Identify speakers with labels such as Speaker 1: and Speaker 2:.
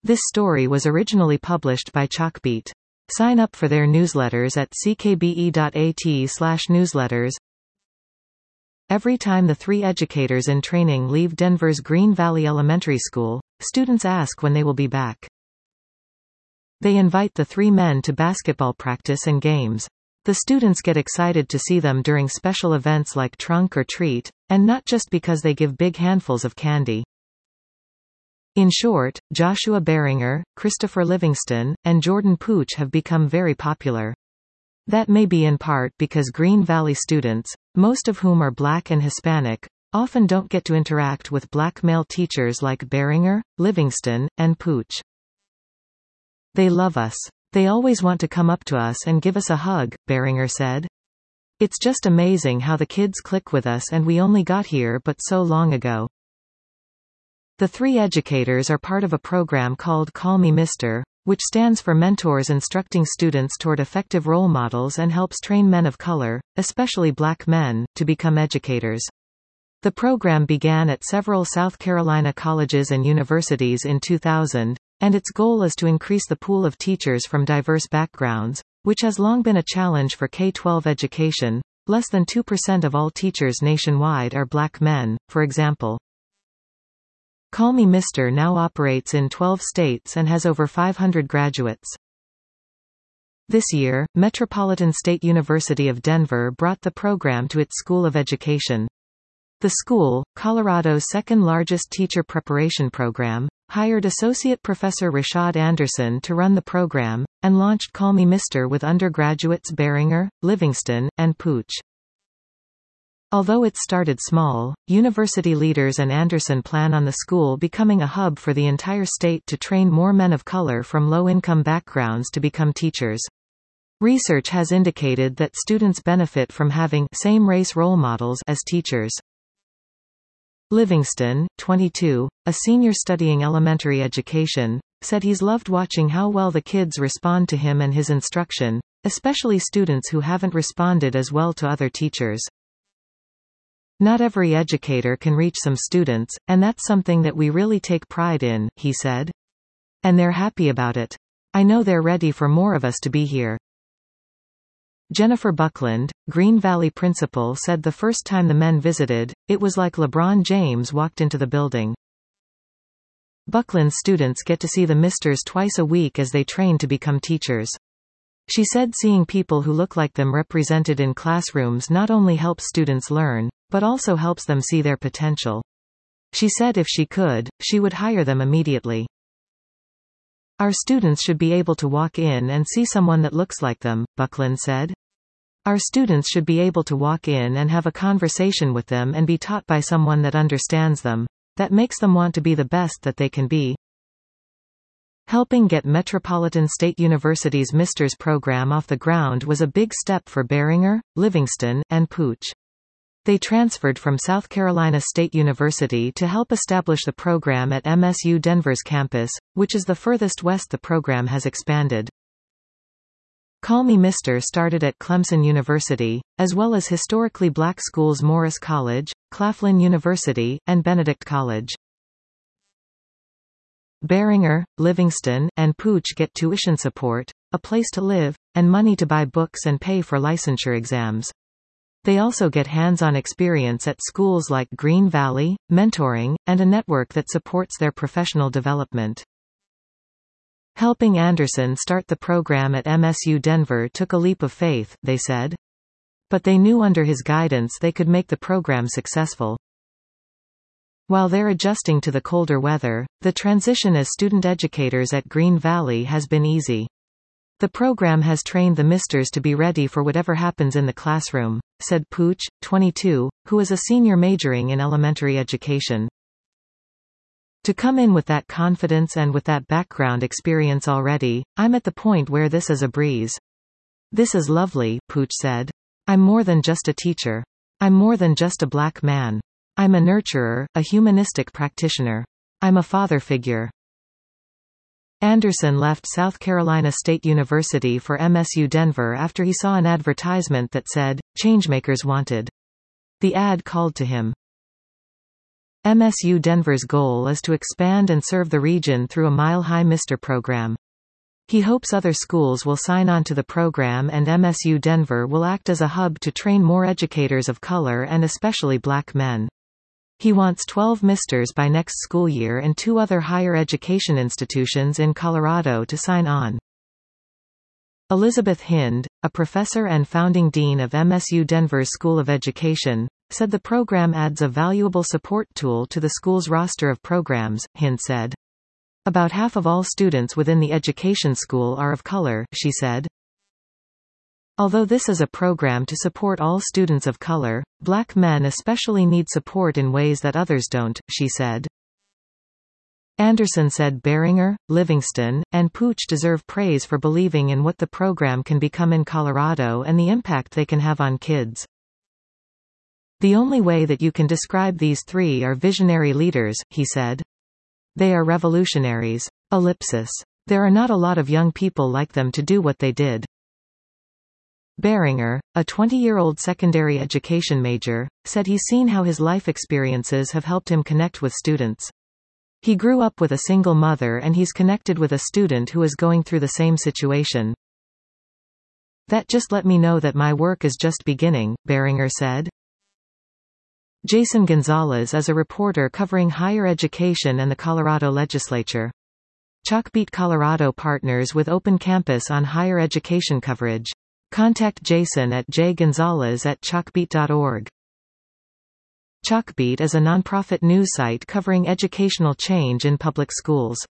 Speaker 1: This story was originally published by Chalkbeat. Sign up for their newsletters at ckbe.at/newsletters. Every time the 3 educators in training leave Denver's Green Valley Elementary School, students ask when they will be back. They invite the 3 men to basketball practice and games. The students get excited to see them during special events like Trunk or Treat, and not just because they give big handfuls of candy. In short, Joshua Beringer, Christopher Livingston, and Jordan Pooch have become very popular. That may be in part because Green Valley students, most of whom are Black and Hispanic, often don't get to interact with Black male teachers like Beringer, Livingston, and Pooch. They love us. They always want to come up to us and give us a hug, Beringer said. It's just amazing how the kids click with us, and we only got here but so long ago. The 3 educators are part of a program called Call Me Mr., which stands for Mentors Instructing Students Toward Effective Role Models and helps train men of color, especially Black men, to become educators. The program began at several South Carolina colleges and universities in 2000, and its goal is to increase the pool of teachers from diverse backgrounds, which has long been a challenge for K-12 education. Less than 2% of all teachers nationwide are Black men, for example. Call Me Mr. now operates in 12 states and has over 500 graduates. This year, Metropolitan State University of Denver brought the program to its School of Education. The school, Colorado's second-largest teacher preparation program, hired Associate Professor Rashad Anderson to run the program, and launched Call Me Mr. with undergraduates Beringer, Livingston, and Pooch. Although it started small, university leaders and Anderson plan on the school becoming a hub for the entire state to train more men of color from low-income backgrounds to become teachers. Research has indicated that students benefit from having same-race role models as teachers. Livingston, 22, a senior studying elementary education, said he's loved watching how well the kids respond to him and his instruction, especially students who haven't responded as well to other teachers. Not every educator can reach some students, and that's something that we really take pride in, he said. And they're happy about it. I know they're ready for more of us to be here. Jennifer Buckland, Green Valley principal, said the first time the men visited, it was like LeBron James walked into the building. Buckland's students get to see the Misters twice a week as they train to become teachers. She said seeing people who look like them represented in classrooms not only helps students learn, but also helps them see their potential. She said if she could, she would hire them immediately. Our students should be able to walk in and see someone that looks like them, Buckland said. Our students should be able to walk in and have a conversation with them and be taught by someone that understands them, that makes them want to be the best that they can be. Helping get Metropolitan State University's Misters program off the ground was a big step for Beringer, Livingston, and Pooch. They transferred from South Carolina State University to help establish the program at MSU Denver's campus, which is the furthest west the program has expanded. Call Me Mr. started at Clemson University, as well as historically Black schools Morris College, Claflin University, and Benedict College. Beringer, Livingston, and Pooch get tuition support, a place to live, and money to buy books and pay for licensure exams. They also get hands-on experience at schools like Green Valley, mentoring, and a network that supports their professional development. Helping Anderson start the program at MSU Denver took a leap of faith, they said. But they knew under his guidance they could make the program successful. While they're adjusting to the colder weather, the transition as student educators at Green Valley has been easy. The program has trained the Misters to be ready for whatever happens in the classroom, said Pooch, 22, who is a senior majoring in elementary education. To come in with that confidence and with that background experience already, I'm at the point where this is a breeze. This is lovely, Pooch said. I'm more than just a teacher. I'm more than just a Black man. I'm a nurturer, a humanistic practitioner. I'm a father figure. Anderson left South Carolina State University for MSU Denver after he saw an advertisement that said, "Changemakers Wanted." The ad called to him. MSU Denver's goal is to expand and serve the region through a Mile High Mister program. He hopes other schools will sign on to the program and MSU Denver will act as a hub to train more educators of color and especially black men. He wants 12 Misters by next school year and 2 other higher education institutions in Colorado to sign on. Elizabeth Hind, a professor and founding dean of MSU Denver's School of Education, said the program adds a valuable support tool to the school's roster of programs. Hind said, "About half of all students within the education school are of color," she said. Although this is a program to support all students of color, black men especially need support in ways that others don't, she said. Anderson said Beringer, Livingston, and Pooch deserve praise for believing in what the program can become in Colorado and the impact they can have on kids. "The only way that you can describe these 3 are visionary leaders," he said. "They are revolutionaries. Ellipsis. There are not a lot of young people like them to do what they did." Beringer, a 20-year-old secondary education major, said he's seen how his life experiences have helped him connect with students. He grew up with a single mother and he's connected with a student who is going through the same situation. "That just let me know that my work is just beginning," Beringer said. Jason Gonzalez is a reporter covering higher education and the Colorado legislature. Chalkbeat Colorado partners with Open Campus on higher education coverage. Contact Jason at jgonzalez@chalkbeat.org. Chalkbeat is a nonprofit news site covering educational change in public schools.